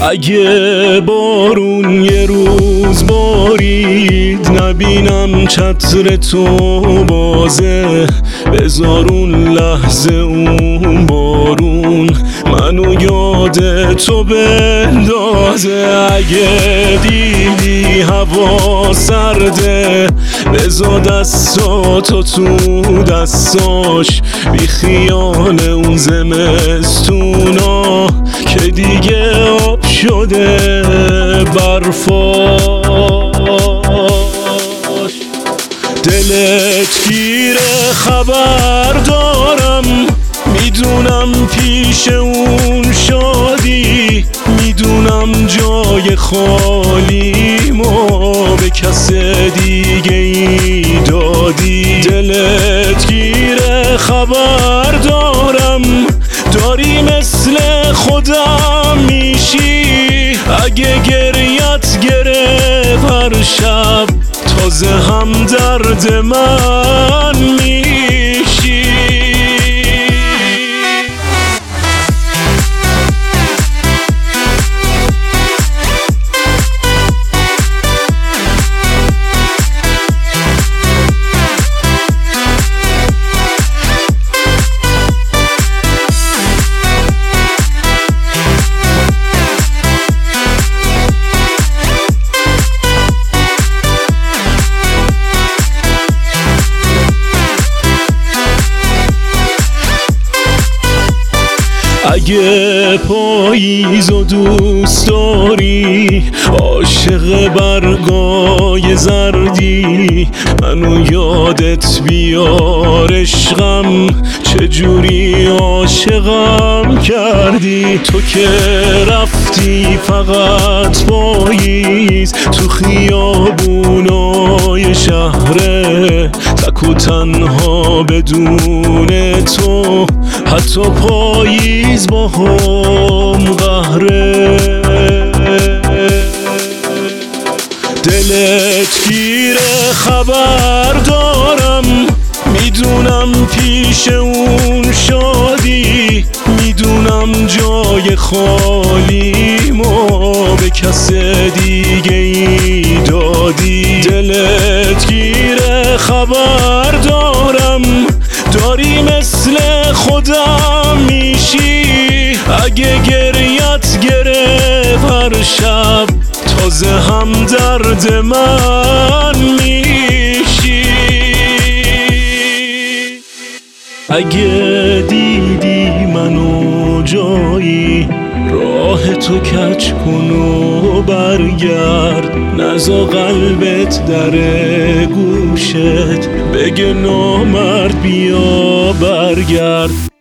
اگه بارون یه روز بارید نبینم چتر تو بازه، بذار اون لحظه اون بارون منو یاد تو بندازه. اگه دیدی هوا سرده بذار دستاتو تو دستاش، بی خیال اون زمستونا که دیگه آب شده برفاش. دلت گیره خبر دارم، میدونم پیش اون شادی، میدونم جای خالیمو به کس دیگه ای دادی. دلت گیره خبر دارم، داری مثل خودم میشی. اگه گریت گرفت هر شب تازه هم درد من میشی. اگه پاییزو دوست داری، عاشق برگای زردی، منو یادت بیار عشقم، چجوری عاشقم کردی. تو که رفتی فقط پاییز تو خیابونای شهره، تک و تنها بدون تو، حتی پاییز با هم قهره. دلت گیره خبر دارم، میدونم پیش اون شادی، میدونم جای خالیمو به کس دیگه ای دادی. دلت گیره خبر دارم، داری مثل خودم میشی. اگه گریت گرفت هر شب تازه هم درد من میشی. اگه دیدی منو جایی، راه تو کج کن و برگرد، نزا قلبت در گوشت بگه نامرد بیا برگرد.